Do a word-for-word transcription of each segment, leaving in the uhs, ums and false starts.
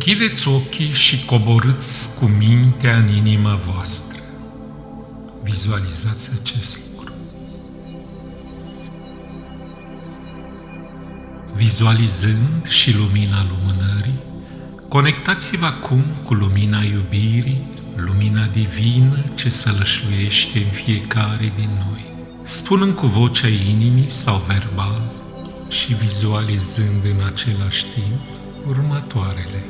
Închideți ochii și coborâți cu mintea în inima voastră. Vizualizați acest lucru. Vizualizând și lumina lumânării, conectați-vă acum cu lumina iubirii, lumina divină ce sălășluiește în fiecare din noi, spunând cu vocea inimii sau verbal și vizualizând în același timp următoarele.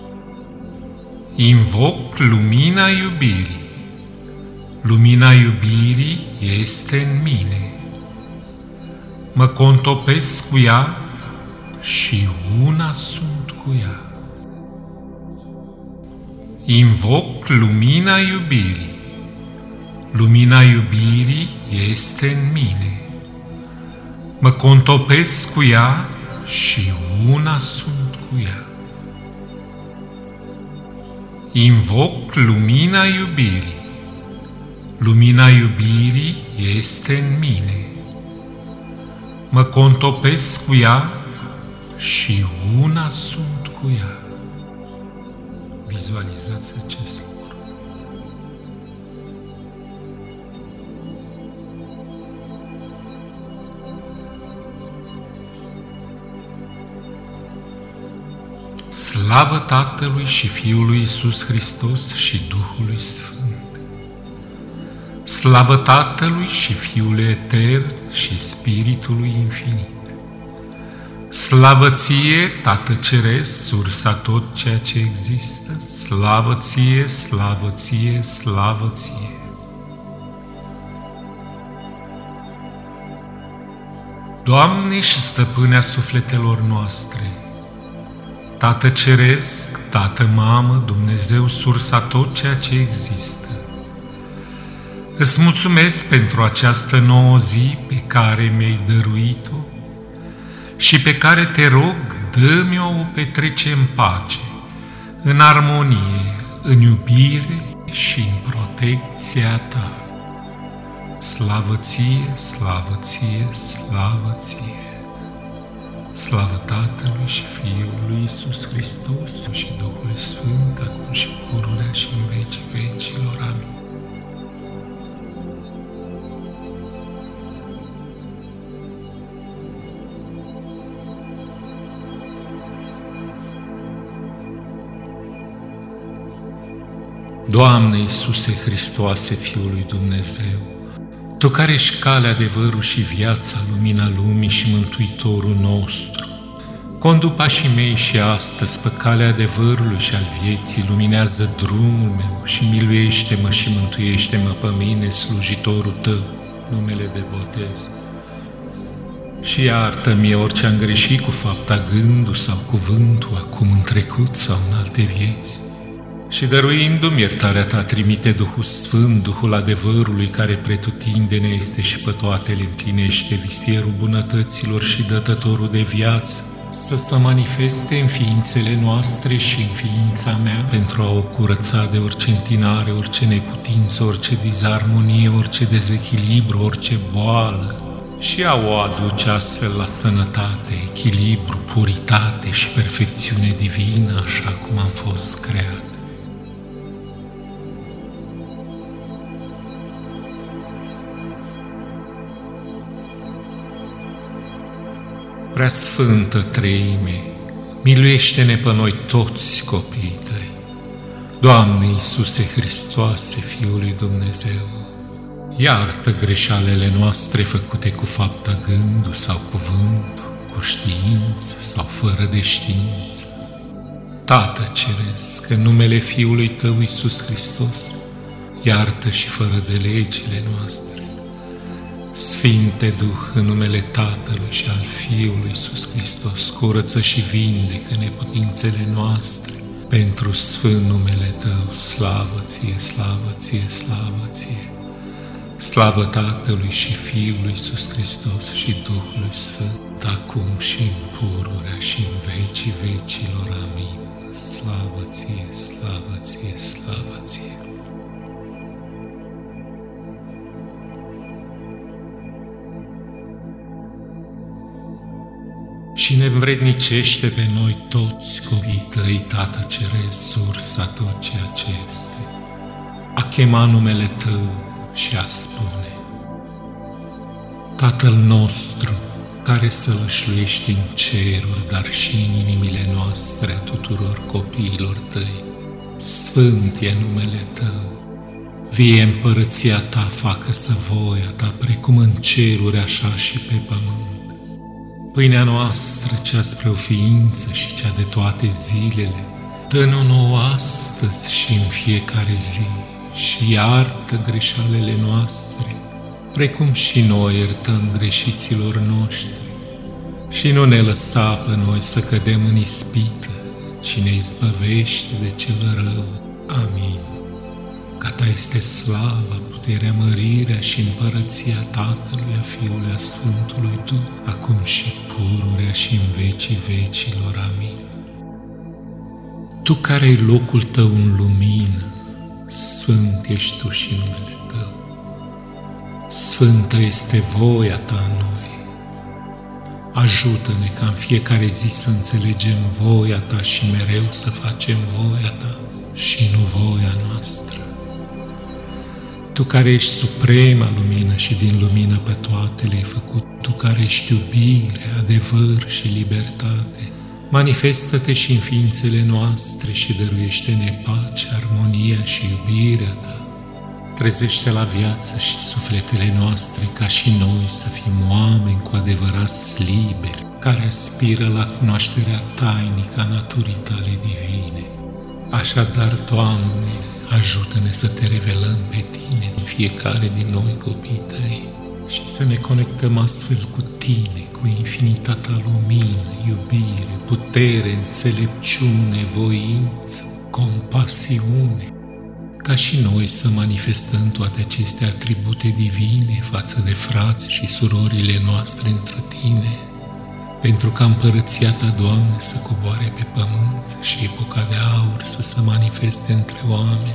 Invoc lumina iubirii. Lumina iubirii este în mine. Mă contopesc cu ea și una sunt cu ea. Invoc lumina iubirii. Lumina iubirii este în mine. Mă contopesc cu ea și una sunt cu ea. Invoc lumina iubirii. Lumina iubirii este în mine. Mă contopesc cu ea și una sunt cu ea. Vizualizați acest lucru. Slavă Tatălui și Fiului Iisus Hristos și Duhului Sfânt! Slavă Tatălui și Fiului Etern și Spiritului Infinit! Slavă ție, Tată Ceresc, sursa tot ceea ce există, slavă ție, slavă ție, slavă ție! Doamne și Stăpâne a sufletelor noastre, Tată Ceresc, Tată Mamă, Dumnezeu, sursa tot ceea ce există, îți mulțumesc pentru această nouă zi pe care mi-ai dăruit-o și pe care te rog, dă-mi o petrece în pace, în armonie, în iubire și în protecția ta. Slavă ție, slavă ție, slavă ție! Slavă Tatălui și Fiului Iisus Hristos și Duhului Sfânt, acum și pururea și în vecii vecilor. Amin. Doamne Iisuse Hristoase, Fiul lui Dumnezeu, Tu care ești calea, adevărul și viața, lumina lumii și mântuitorul nostru, condu pașii mei și astăzi pe calea adevărului și al vieții, luminează drumul meu și miluiește-mă și mântuiește-mă pe mine, slujitorul Tău, numele de botez. Și iartă-mi orice am greșit cu fapta, gândul sau cuvântul, acum în trecut sau în alte vieți. Și dăruindu-mi iertarea Ta, trimite Duhul Sfânt, Duhul adevărului, care pretutindene este și pe toate le împlinește, vistierul bunătăților și dătătorul de viață, să se manifeste în ființele noastre și în ființa mea, pentru a o curăța de orice întinare, orice neputință, orice dizarmonie, orice dezechilibru, orice boală, și a o aduce astfel la sănătate, echilibru, puritate și perfecțiune divină, așa cum am fost creat. Prea Sfântă Treime, miluiește-ne pe noi toți copiii Tăi. Doamne Iisuse Hristoase, Fiul lui Dumnezeu, iartă greșalele noastre făcute cu fapta, gândul sau cuvântul, cu știință sau fără de știință. Tată Ceresc, în numele Fiului Tău Iisus Hristos, iartă și fără de legile noastre. Sfinte Duh, în numele Tatălui și al Fiului Iisus Hristos, curăță și vindecă neputințele noastre. Pentru sfânt numele Tău, slavă Ție, slavă Ție, slavă Ție! Slavă Tatălui și Fiului Iisus Hristos și Duhului Sfânt, acum și în pururea și în vecii vecilor. Amin. Slavă Ție, slavă Ție, slavă Ție! și ne învrednicește pe noi toți copiii tăi, Tată Ceresc, sursa tot ceea ce este, a chema numele Tău și a spune: Tatăl nostru, care sălășluiești în ceruri, dar și în inimile noastre a tuturor copiilor Tăi, sfânt e numele Tău. Vie împărăția Ta, facă-să voia Ta, precum în ceruri, așa și pe pământ. Pâinea noastră, cea spre o ființă și cea de toate zilele, dă-ne-o nouă astăzi și în fiecare zi și iartă greșalele noastre, precum și noi iertăm greșiților noștri. Și nu ne lăsa pe noi să cădem în ispită, ci ne izbăvește de cel rău. Amin. Ca Ta este slava, puterea, mărirea și împărăția Tatălui, a Fiului, a Sfântului Duh, acum și pururea și în vecii vecilor. Amin. Tu care-i locul Tău în lumină, sfânt ești Tu și numele Tău. Sfântă este voia Ta în noi. Ajută-ne ca în fiecare zi să înțelegem voia Ta și mereu să facem voia Ta și nu voia noastră. Tu care ești suprema lumină și din lumină pe toate le-ai făcut, Tu care ești iubire, adevăr și libertate, manifestă-te și în ființele noastre și dăruiește-ne pace, armonia și iubirea Ta. Trezește la viață și sufletele noastre ca și noi să fim oameni cu adevărat liberi, care aspiră la cunoașterea tainică a naturii Tale divine. Așadar, Doamne, ajută-ne să Te revelăm pe Tine în fiecare din noi, copii Tăi, și să ne conectăm astfel cu Tine, cu infinita Ta lumină, iubire, putere, înțelepciune, voință, compasiune, ca și noi să manifestăm toate aceste atribute divine față de frați și surorile noastre între Tine, pentru ca împărăția Ta, Doamne, să coboare pe pământ și epoca de aur să se manifeste între oameni,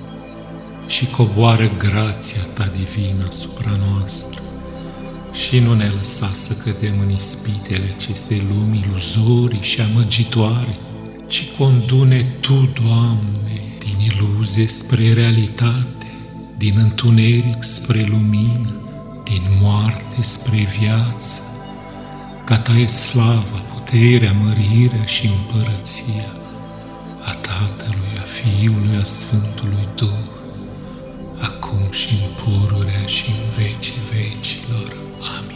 și coboară grația Ta divină asupra noastră și nu ne lăsa să cădem în ispitele acestei lumi iluzorii și amăgitoare, ci condu-ne Tu, Doamne, din iluzie spre realitate, din întuneric spre lumină, din moarte spre viață, ca Ta e slava, puterea, mărirea și împărăția a Tatălui, a Fiului, a Sfântului Duh, acum și în pururea și în vecii vecilor. Amin.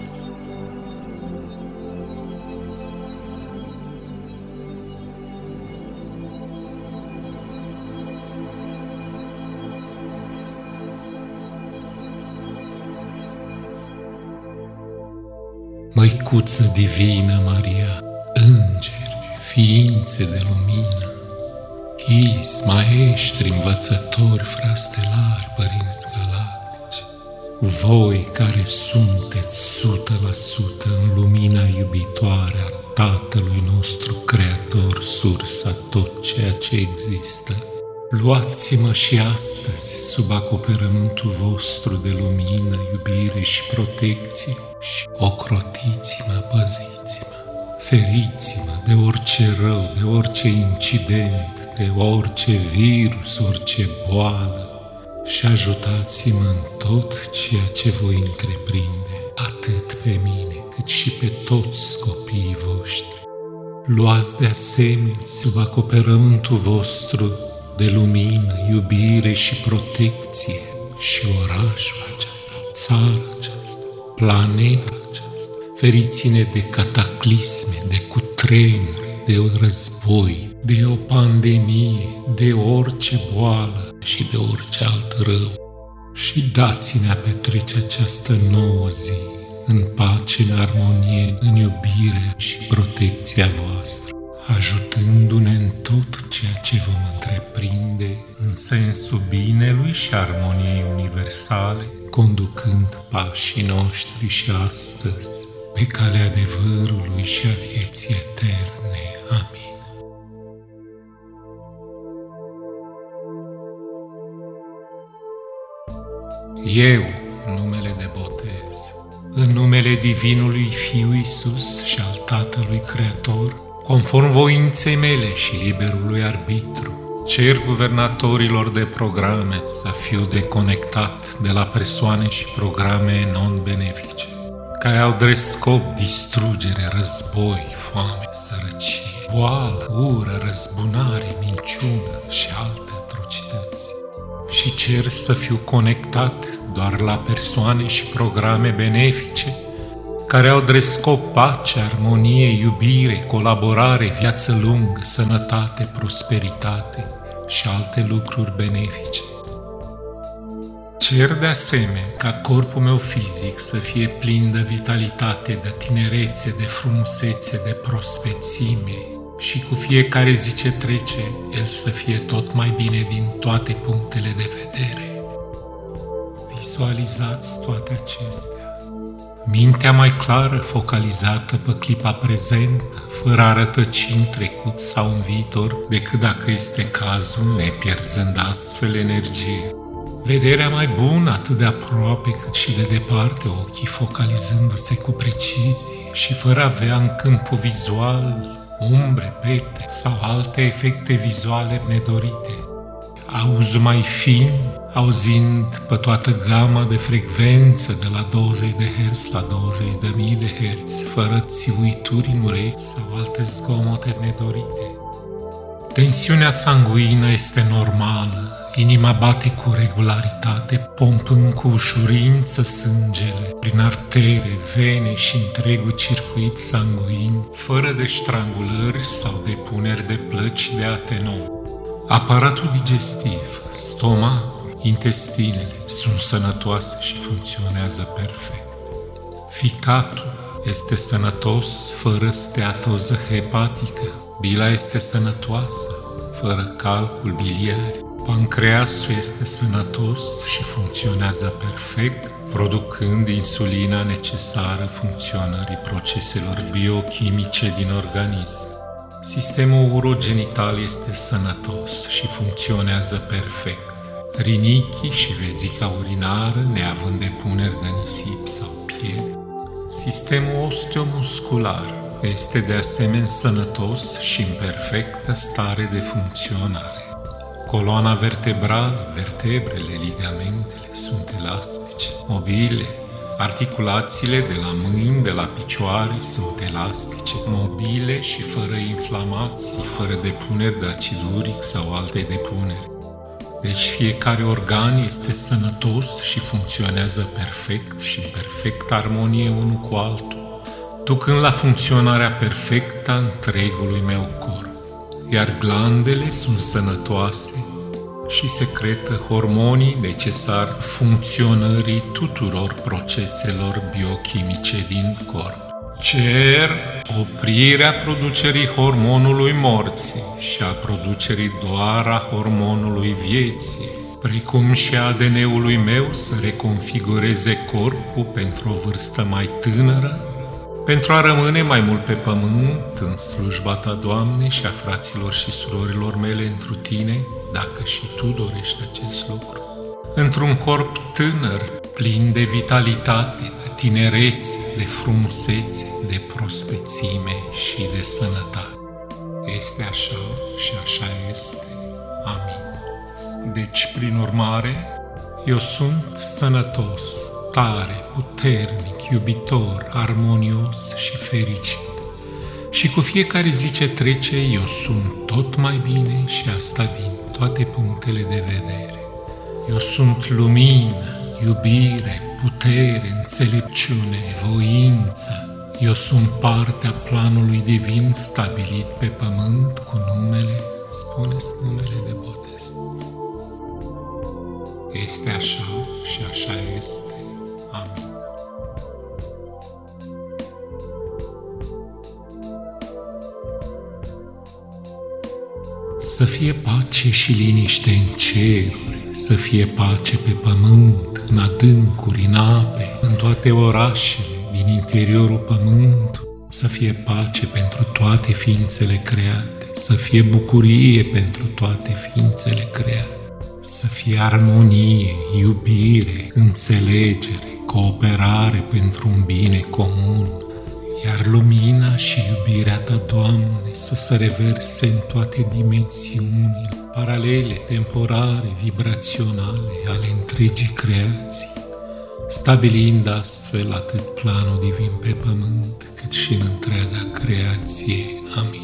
Măicuță divină Maria, îngeri, ființe de lumină, ghizi, maestri, învățători, frastelari, părinți galactici, voi care sunteți sută la sută în lumina iubitoare a Tatălui nostru Creator, sursa tot ceea ce există, luați-mă și astăzi sub acoperământul vostru de lumină, iubire și protecție și ocrotiți-mă, păziți-mă, feriți-mă de orice rău, de orice incident, de orice virus, orice boală și ajutați-mă în tot ceea ce voi întreprinde, atât pe mine cât și pe toți copiii voștri. Luați de asemenea sub acoperământul vostru de lumină, iubire și protecție și orașul acesta, țara aceasta, planeta aceasta. Feriți-ne de cataclisme, de cutremure, de război, de o pandemie, de orice boală și de orice alt rău. Și dați-ne a petrece această nouă zi în pace, în armonie, în iubire și protecția voastră, ajutându-ne în tot ceea ce vom întreprinde în sensul binelui și armoniei universale, conducând pașii noștri și astăzi pe calea adevărului și a vieții eterne. Amin. Eu, în numele de botez, în numele Divinului Fiu Iisus și al Tatălui Creator, conform voinței mele și liberului arbitru, cer guvernatorilor de programe să fiu deconectat de la persoane și programe non-benefice, care au drept scop distrugere, război, foame, sărăcie, boală, ură, răzbunare, minciună și alte atrocități. Și cer să fiu conectat doar la persoane și programe benefice, care au drept scop pace, armonie, iubire, colaborare, viață lungă, sănătate, prosperitate și alte lucruri benefice. Cer de asemenea ca corpul meu fizic să fie plin de vitalitate, de tinerețe, de frumusețe, de prospețime și cu fiecare zi ce trece, el să fie tot mai bine din toate punctele de vedere. Vizualizați toate acestea. Mintea mai clară, focalizată pe clipa prezentă, fără a rătăci în trecut sau în viitor, decât dacă este cazul, nepierzând astfel energie. Vederea mai bună, atât de aproape cât și de departe, ochii focalizându-se cu precizie și fără a avea în câmpul vizual umbre, pete sau alte efecte vizuale nedorite. Auzul mai fin, auzind pe toată gama de frecvență de la douăzeci de herți la douăzeci de mii de herți, fără țiuituri în urechi sau alte zgomote nedorite. Tensiunea sanguină este normală, inima bate cu regularitate, pompând cu ușurință sângele prin artere, vene și întregul circuit sanguin, fără de ștrangulări sau depuneri de plăci de atenon. Aparatul digestiv, stomacul, intestinele sunt sănătoase și funcționează perfect. Ficatul este sănătos, fără steatoză hepatică. Bila este sănătoasă, fără calcul biliar. Pancreasul este sănătos și funcționează perfect, producând insulina necesară funcționării proceselor biochimice din organism. Sistemul urogenital este sănătos și funcționează perfect. Rinichii și vezica urinară, neavând depuneri de nisip sau piele. Sistemul osteomuscular este de asemenea sănătos și în perfectă stare de funcționare. Coloana vertebrală, vertebrele, ligamentele sunt elastice, mobile. Articulațiile de la mâini, de la picioare sunt elastice, mobile și fără inflamații, fără depuneri de acid uric sau alte depuneri. Deci fiecare organ este sănătos și funcționează perfect și în perfectă armonie unul cu altul, ducând la funcționarea perfectă a întregului meu corp. Iar glandele sunt sănătoase și secretă hormonii necesari funcționării tuturor proceselor biochimice din corp. Cer oprirea producerii hormonului morții și a producerii doar a hormonului vieții, precum și a A D N-ului meu să reconfigureze corpul pentru o vârstă mai tânără, pentru a rămâne mai mult pe pământ, în slujba Ta, Doamne, și a fraților și surorilor mele întru Tine, dacă și Tu dorești acest lucru. Într-un corp tânăr, plin de vitalitate, de tinerețe, de frumusețe, de prospețime și de sănătate. Este așa și așa este. Amin. Deci, prin urmare, eu sunt sănătos, tare, puternic, iubitor, armonios și fericit. Și cu fiecare zi ce trece, eu sunt tot mai bine și asta din toate punctele de vedere. Eu sunt lumină, iubire, putere, înțelepciune, voință. Eu sunt partea planului divin stabilit pe pământ cu numele, spuneți numele de botez. Este așa și așa este. Amin. Să fie pace și liniște în ceruri, să fie pace pe pământ, în adâncuri, în ape, în toate orașele, din interiorul pământului, să fie pace pentru toate ființele create, să fie bucurie pentru toate ființele create, să fie armonie, iubire, înțelegere, cooperare pentru un bine comun, iar lumina și iubirea Ta, Doamne, să se reverse în toate dimensiunile, paralele, temporare, vibraționale ale întregii creații, stabilind astfel atât planul divin pe pământ, cât și în întreaga creație. Amin.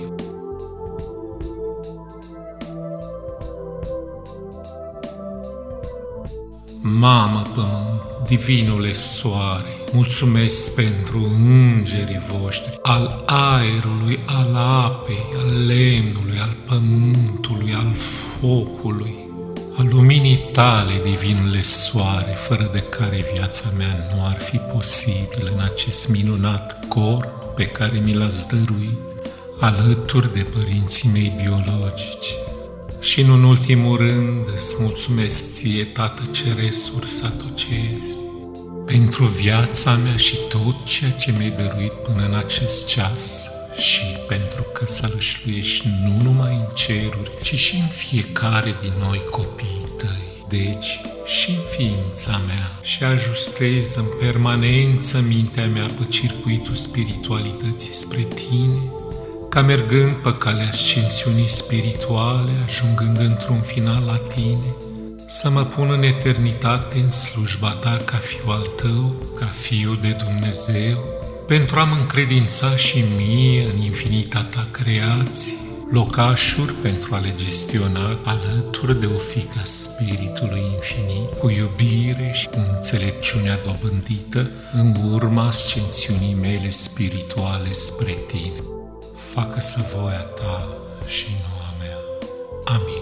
Mamă Pământ, divinule Soare, mulțumesc pentru îngerii voștri, al aerului, al apei, al lemnului, al pământului, al focului, al luminii Tale, divinule Soare, fără de care viața mea nu ar fi posibil în acest minunat corp pe care mi l-ați dăruit, alături de părinții mei biologici. Și în ultimul rând îți mulțumesc Ție, Tată Ceresc, sursa tot ce ești, pentru viața mea și tot ceea ce mi-ai dăruit până în acest ceas și pentru că sălășluiești nu numai în ceruri, ci și în fiecare din noi copiii Tăi, deci și în ființa mea, și ajustez în permanență mintea mea pe circuitul spiritualității spre Tine, ca mergând pe calea ascensiunii spirituale, ajungând într-un final la Tine, să mă pun în eternitate în slujba Ta ca fiu al Tău, ca fiu de Dumnezeu, pentru a-mi încredința și mie în infinita Ta creație, locașuri pentru a le gestiona alături de o fiică a Spiritului Infinit, cu iubire și cu înțelepciunea dobândită în urma ascensiunii mele spirituale spre Tine. Facă-să voia Ta și nu a mea. Amin.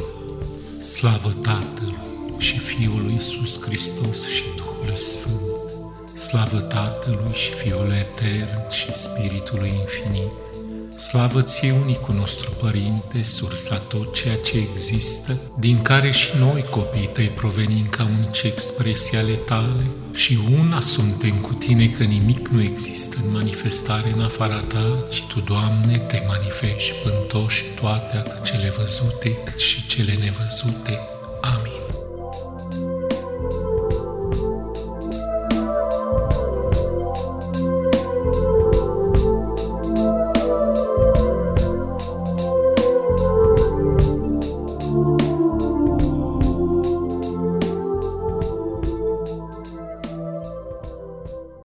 Slavă Tatălui și Fiului Iisus Hristos și Duhului Sfânt. Slavă Tatălui și Fiului Etern și Spiritului Infinit. Slavă Ție, unicul nostru Părinte, sursa tot ceea ce există, din care și noi, copiii Tăi, provenim ca unice expresii ale Tale, și una suntem cu Tine, că nimic nu există în manifestare în afara Ta, ci Tu, Doamne, Te manifesti pântoși toate, atât cele văzute cât și cele nevăzute. Amin.